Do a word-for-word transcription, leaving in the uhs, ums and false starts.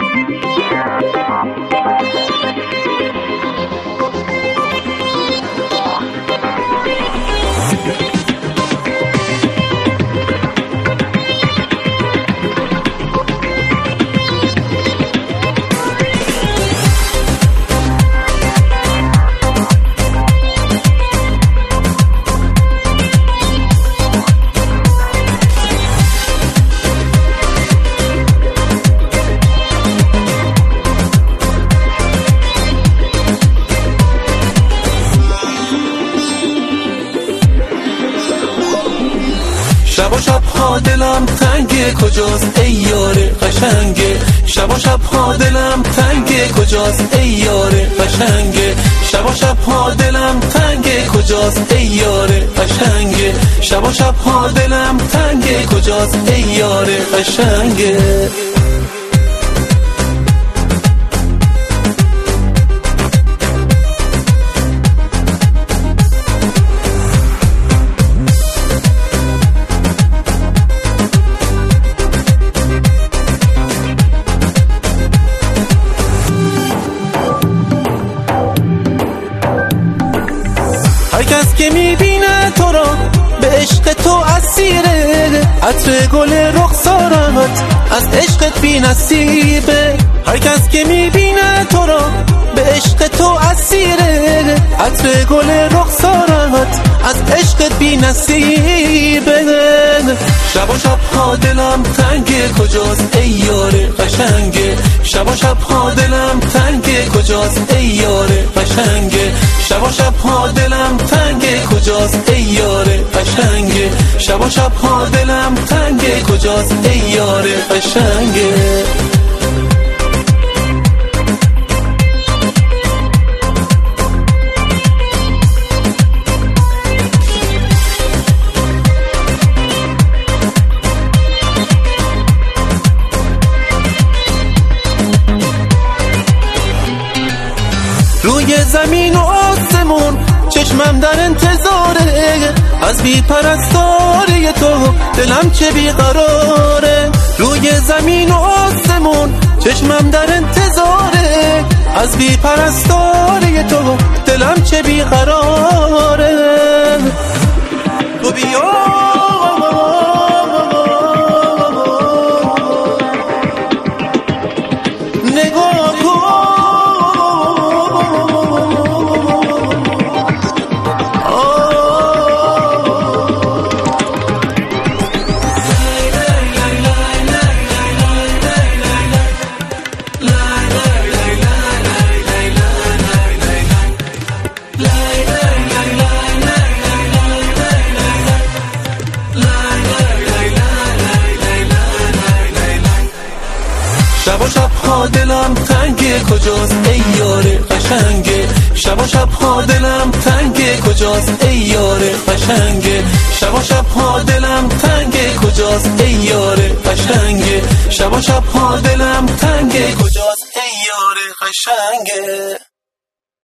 شب و شب ها دلم تنگه کجاست ای یار قشنگه، شب و شب ها دلم تنگه کجاست ای یار قشنگه، شب و شب ها دلم تنگه کجاست ای یار قشنگه، شب و شب ها دلم تنگه کجاست ای یار قشنگه. هر کس که میبینه تو را به عشق تو اسیره، عطر گل رخسارت از عشقت بی نصیبه. هر کس که میبینه تو را به عشق تو اسیره، عطر گل رخسارت از عشقت بی نصیبه. شب و شب ها دلم تنگه کجاست ای یار قشنگه، شب و شب ها دلم تنگه کجاست ای یار قشنگه، شب و شب ها دلم تنگه کجاست ای یار قشنگه، شب و شب ها دلم تنگه کجاست ای یار قشنگه. روی زمین و آسمون چشمم در انتظاره، از بی پرستاری تو دلم چه بیقراره. روی زمین و آسمون چشمم در انتظاره، از بی پرستاری تو دلم چه بیقراره. تو بیا نگاه کن، شب و شب ها دلم تنگه کجاست ای یار قشنگه، شب و شب ها دلم تنگه کجاست ای یار قشنگه، شب و شب ها دلم تنگه کجاست ای یار قشنگه، شب و شب ها دلم تنگه کجاست ای یار قشنگه.